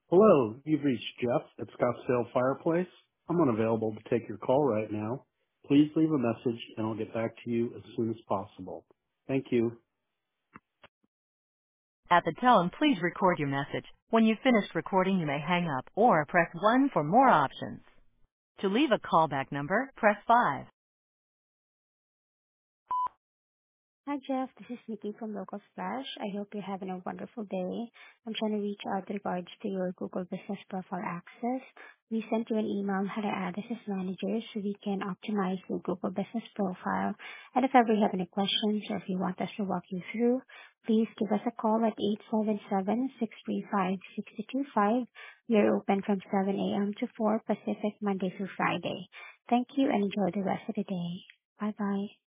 Hello, you've reached Jeff at Scottsdale Fireplace. I'm unavailable to take your call right now. Please leave a message and I'll get back to you as soon as possible. Thank you. At the tone, please record your message. When you've finished recording, you may hang up or press 1 for more options. To leave a callback number, press 5. Hi, Jeff. This is Nikki from Local Splash. I hope you're having a wonderful day. I'm trying to reach out regards to your Google Business Profile access. We sent you an email on how to add us as managers so we can optimize your Google Business Profile. And if ever you have any questions or if you want us to walk you through, please give us a call at 877-635-6225. We are open from 7 a.m. to 4 Pacific, Monday through Friday. Thank you and enjoy the rest of the day. Bye-bye.